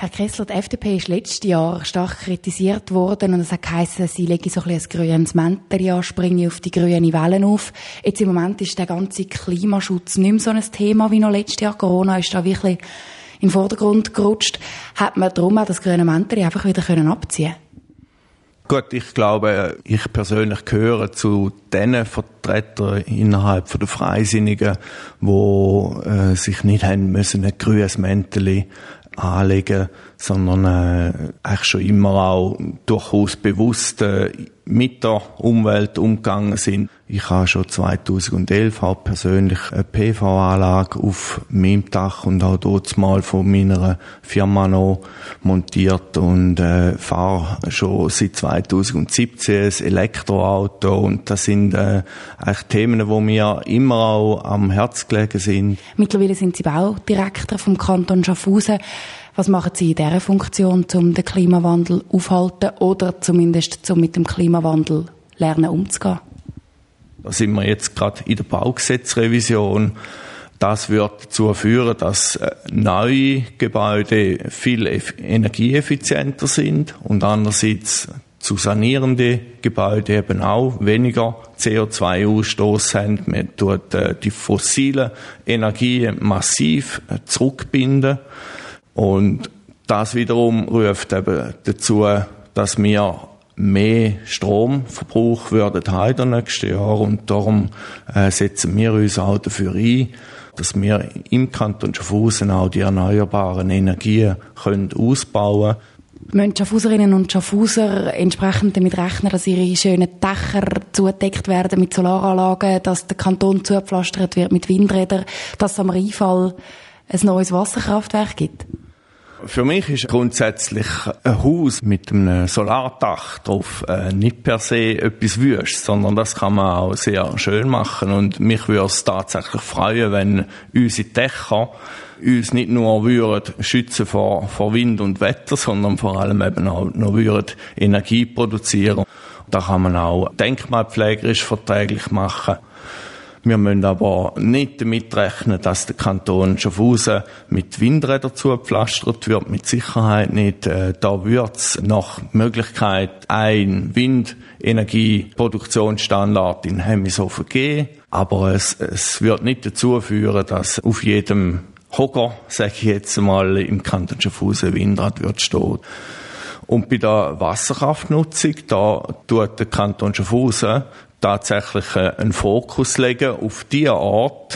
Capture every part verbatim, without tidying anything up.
Herr Kessler, die F D P ist letztes Jahr stark kritisiert worden und es hat geheißen, sie lege so ein bisschen ein grünes Mäntelchen an, springe auf die grüne Wellen auf. Jetzt im Moment ist der ganze Klimaschutz nicht mehr so ein Thema wie noch letztes Jahr. Corona ist da wirklich in den Vordergrund gerutscht. Hat man darum auch das grüne Mäntelchen einfach wieder abziehen können? Gut, ich glaube, ich persönlich gehöre zu den Vertretern innerhalb der Freisinnigen, die äh, sich nicht haben müssen ein grünes Mäntelchen anlegen, sondern äh, eigentlich schon immer auch durchaus bewusst äh, mit der Umwelt umgegangen sind. Ich habe schon zweitausendelf auch persönlich eine P V-Anlage auf meinem Dach und auch dort mal von meiner Firma noch montiert und äh, fahre schon seit zweitausendsiebzehn ein Elektroauto und das sind äh, eigentlich Themen, die mir immer auch am Herz gelegen sind. Mittlerweile sind Sie Baudirektor vom Kanton Schaffhausen. Was machen Sie in dieser Funktion, um den Klimawandel aufzuhalten oder zumindest um mit dem Klimawandel lernen umzugehen? Da sind wir jetzt gerade in der Baugesetzrevision. Das wird dazu führen, dass neue Gebäude viel energieeffizienter sind und andererseits zu sanierende Gebäude eben auch weniger C O zwei Ausstoß haben. Man tut die fossile Energie massiv zurückbinden. Und das wiederum ruft eben dazu, dass wir mehr Stromverbrauch würden haben in den nächsten Jahren. Und darum äh, setzen wir uns auch dafür ein, dass wir im Kanton Schaffhausen auch die erneuerbaren Energien können ausbauen können. Müssen Schaffhauserinnen und Schaffhauser entsprechend damit rechnen, dass ihre schönen Dächer zugedeckt werden mit Solaranlagen, dass der Kanton zugepflastert wird mit Windrädern, dass es am Rheinfall ein neues Wasserkraftwerk gibt? Für mich ist grundsätzlich ein Haus mit einem Solardach drauf äh, nicht per se etwas Wüstes, sondern das kann man auch sehr schön machen. Und mich würde es tatsächlich freuen, wenn unsere Dächer uns nicht nur würden schützen vor, vor Wind und Wetter, sondern vor allem eben auch noch würden Energie produzieren. Da kann man auch denkmalpflegerisch verträglich machen. Wir müssen aber nicht damit rechnen, dass der Kanton Schaffhausen mit Windrädern zugepflastert wird, mit Sicherheit nicht. Da wird es nach Möglichkeit ein Windenergieproduktionsstandard in Hemmishofen geben, aber es, es wird nicht dazu führen, dass auf jedem Hocker, sage ich jetzt mal, im Kanton Schaffhausen ein Windrad wird stehen. Und bei der Wasserkraftnutzung, da tut der Kanton Schaffhausen tatsächlich einen Fokus legen auf die Art,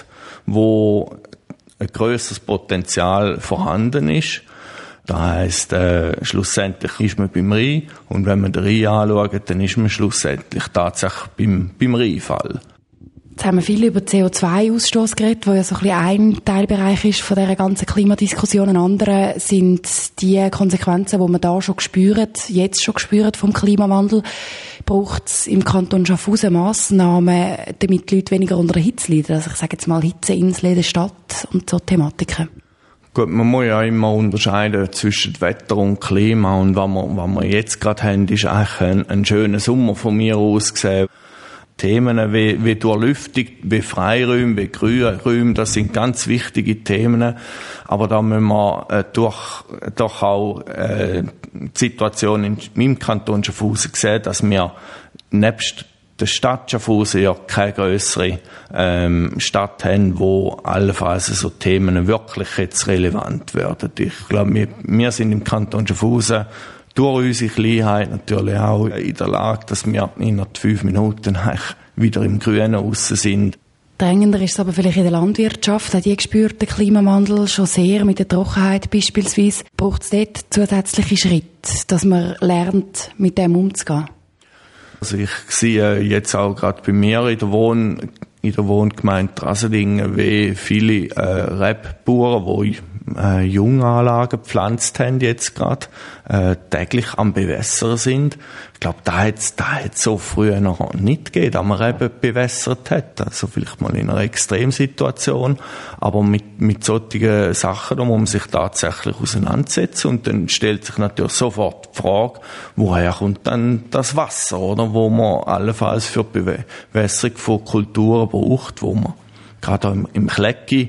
wo ein grösseres Potenzial vorhanden ist. Das heisst, äh, schlussendlich ist man beim Rhein und wenn man den Rhein anschaut, dann ist man schlussendlich tatsächlich beim, beim Rheinfall. Jetzt haben wir viel über C O zwei Ausstoß geredet, der ja so ein bisschen ein Teilbereich ist von dieser ganzen Klimadiskussion. Ein anderer sind die Konsequenzen, die man da schon spürt, jetzt schon spürt vom Klimawandel. Braucht es im Kanton Schaffhausen Massnahmen, damit die Leute weniger unter der Hitze leiden? Also ich sage jetzt mal Hitzeinsel in der Stadt und so Thematiken. Gut, man muss ja immer unterscheiden zwischen Wetter und Klima und was wir, was wir jetzt gerade haben, ist eigentlich ein, ein schöner Sommer von mir aus gesehen. Themen wie, wie Durchlüftung, wie Freiräume, wie Grünräume, das sind ganz wichtige Themen. Aber da müssen wir äh, durch, doch auch äh, die Situation in meinem Kanton Schaffhausen sehen, dass wir nebst der Stadt Schaffhausen ja keine grössere ähm, Stadt haben, wo allenfalls so Themen wirklich jetzt relevant werden. Ich glaube, wir, wir sind im Kanton Schaffhausen durch unsere Kleinheit natürlich auch in der Lage, dass wir innerhalb fünf Minuten wieder im Grünen raus sind. Drängender ist es aber vielleicht in der Landwirtschaft. Auch die spürt den Klimawandel schon sehr, mit der Trockenheit beispielsweise. Braucht es dort zusätzliche Schritte, dass man lernt, mit dem umzugehen? Also ich sehe jetzt auch gerade bei mir in der Wohn in der Wohngemeinde Raselingen, wie viele äh, Rebbauern, die äh, Junganlagen gepflanzt haben jetzt gerade, äh, täglich am Bewässern sind. Ich glaube, da hat da hat's so früher noch nicht gegeben, dass man Reben bewässert hat. Also vielleicht mal in einer Extremsituation. Aber mit, mit solchen Sachen, da muss man sich tatsächlich auseinandersetzen. Und dann stellt sich natürlich sofort die Frage, woher kommt dann das Wasser, oder? Wo man allenfalls für die Bewässerung von Kulturen braucht, wo man gerade im, im Klecki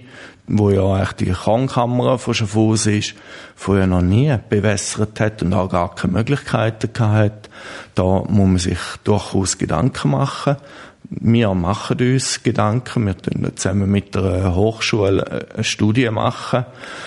wo ja eigentlich die Kornkammer von Schaffhausen ist, vorher noch nie bewässert hat und auch gar keine Möglichkeiten gehabt hat. Da muss man sich durchaus Gedanken machen. Wir machen uns Gedanken. Wir tun zusammen mit der Hochschule eine Studie machen.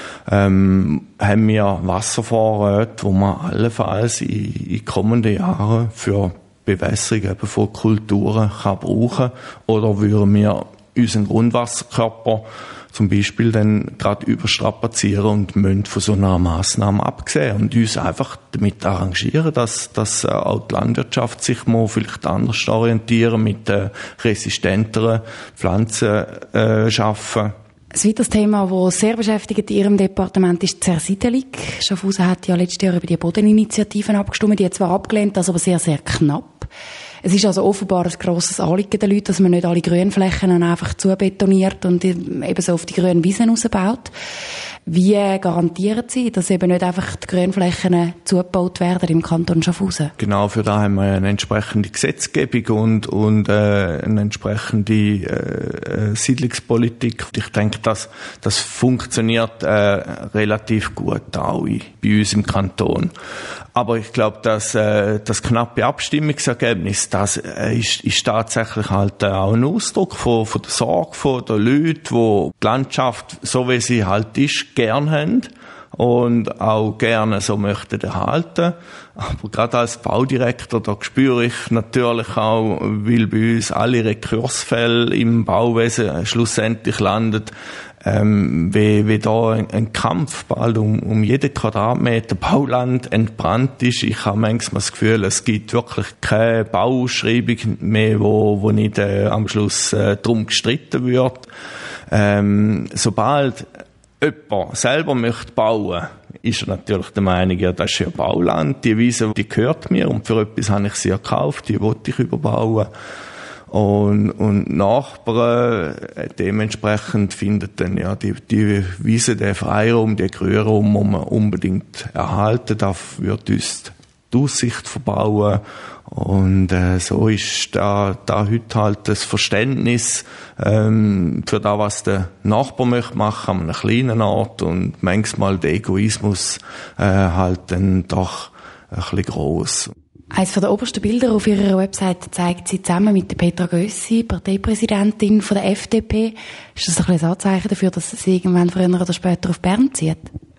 Ähm, haben wir Wasservorräte, wo man allenfalls in, in kommenden Jahren für Bewässerung eben von Kulturen kann brauchen. Oder würden wir unseren Grundwasserkörper zum Beispiel dann gerade überstrapazieren und müssen von so einer Massnahme absehen und uns einfach damit arrangieren, dass, dass auch die Landwirtschaft sich mal vielleicht anders orientieren, mit äh, resistenteren Pflanzen äh, schaffen. Ein weiteres Thema, das sehr beschäftigt in Ihrem Departement, ist die Zersiedelung. Schaffhausen hat ja letztes Jahr über die Bodeninitiativen abgestimmt, die hat zwar abgelehnt, das aber sehr, sehr knapp. Es ist also offenbar ein grosses Anliegen der Leute, dass man nicht alle Grünflächen einfach zubetoniert und eben so auf die grünen Wiesen rausbaut. Wie garantieren Sie, dass eben nicht einfach die Grünflächen zugebaut werden im Kanton Schaffhausen? Genau, für da haben wir eine entsprechende Gesetzgebung und, und äh, eine entsprechende äh, Siedlungspolitik. Ich denke, dass das funktioniert äh, relativ gut auch bei uns im Kanton. Aber ich glaube, dass äh, das knappe Abstimmungsergebnis, das äh, ist, ist tatsächlich halt äh, auch ein Ausdruck von, von der Sorge von den Leuten, die die Landschaft, so wie sie halt ist, gern haben und auch gerne so möchten erhalten. Aber gerade als Baudirektor, da spüre ich natürlich auch, weil bei uns alle Rekursfälle im Bauwesen schlussendlich landen, ähm, wie, wie da ein, ein Kampf bald um, um jeden Quadratmeter Bauland entbrannt ist. Ich habe manchmal das Gefühl, es gibt wirklich keine Bauausschreibung mehr, wo, wo nicht äh, am Schluss äh, drum gestritten wird. Ähm, sobald jemand selber möchte bauen, ist er natürlich der Meinung, ja, das ist ja Bauland, die Wiese, die gehört mir und für etwas habe ich sie ja gekauft, die wollte ich überbauen. Und, und Nachbarn, äh, dementsprechend findet dann, ja, die, die Wiese, der Freiraum, der Grünraum, muss man unbedingt erhalten, da wird uns die Aussicht verbauen. Und äh, so ist da, da heute halt das Verständnis ähm, für das, was der Nachbar möchte machen an einem kleinen Ort und manchmal der Egoismus äh, halt dann doch ein bisschen gross. Eines der obersten Bilder auf Ihrer Website zeigt Sie zusammen mit der Petra Gössi, Parteipräsidentin von der F D P. Ist das ein bisschen ein Anzeichen dafür, dass sie irgendwann früher oder später auf Bern zieht?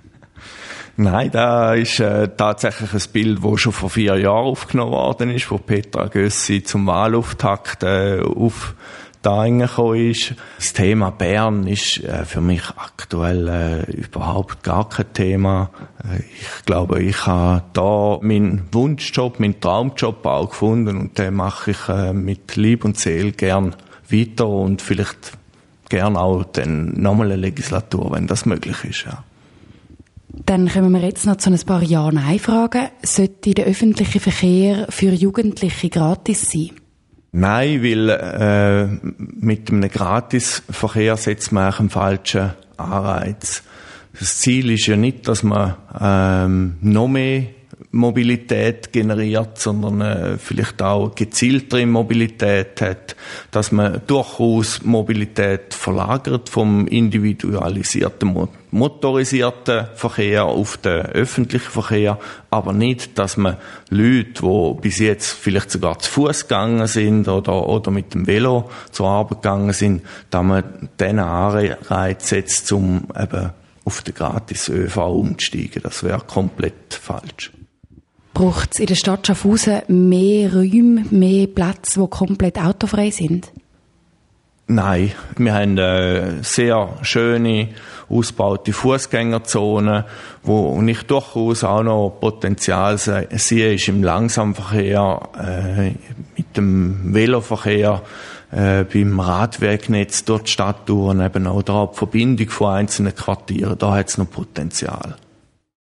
Nein, da ist äh, tatsächlich ein Bild, das schon vor vier Jahren aufgenommen worden ist, wo Petra Gössi zum Wahlauftakt äh, auf da hingekommen ist. Das Thema Bern ist äh, für mich aktuell äh, überhaupt gar kein Thema. Äh, ich glaube, ich habe da meinen Wunschjob, meinen Traumjob auch gefunden und den mache ich äh, mit Lieb und Seele gern weiter und vielleicht gern auch dann nochmal eine Legislatur, wenn das möglich ist, ja. Dann kommen wir jetzt noch zu ein paar Ja-Nein-Fragen. Sollte der öffentliche Verkehr für Jugendliche gratis sein? Nein, weil äh, mit einem Gratisverkehr setzt man einen falschen Anreiz. Das Ziel ist ja nicht, dass man ähm, noch mehr Mobilität generiert, sondern äh, vielleicht auch gezieltere Mobilität hat, dass man durchaus Mobilität verlagert vom individualisierten, motorisierten Verkehr auf den öffentlichen Verkehr, aber nicht, dass man Leute, die bis jetzt vielleicht sogar zu Fuß gegangen sind oder, oder mit dem Velo zur Arbeit gegangen sind, dass man diesen Anreiz setzt, um eben auf den Gratis-ÖV umzusteigen. Das wäre komplett falsch. Braucht es in der Stadt Schaffhausen mehr Räume, mehr Plätze, die komplett autofrei sind? Nein, wir haben eine sehr schöne, ausgebaute Fußgängerzonen, wo ich durchaus auch noch Potenzial sehe, ist im Langsamverkehr, äh, mit dem Veloverkehr, äh, beim Radwegnetz durch die Stadt durch, eben auch da die Verbindung von einzelnen Quartieren, da hat es noch Potenzial.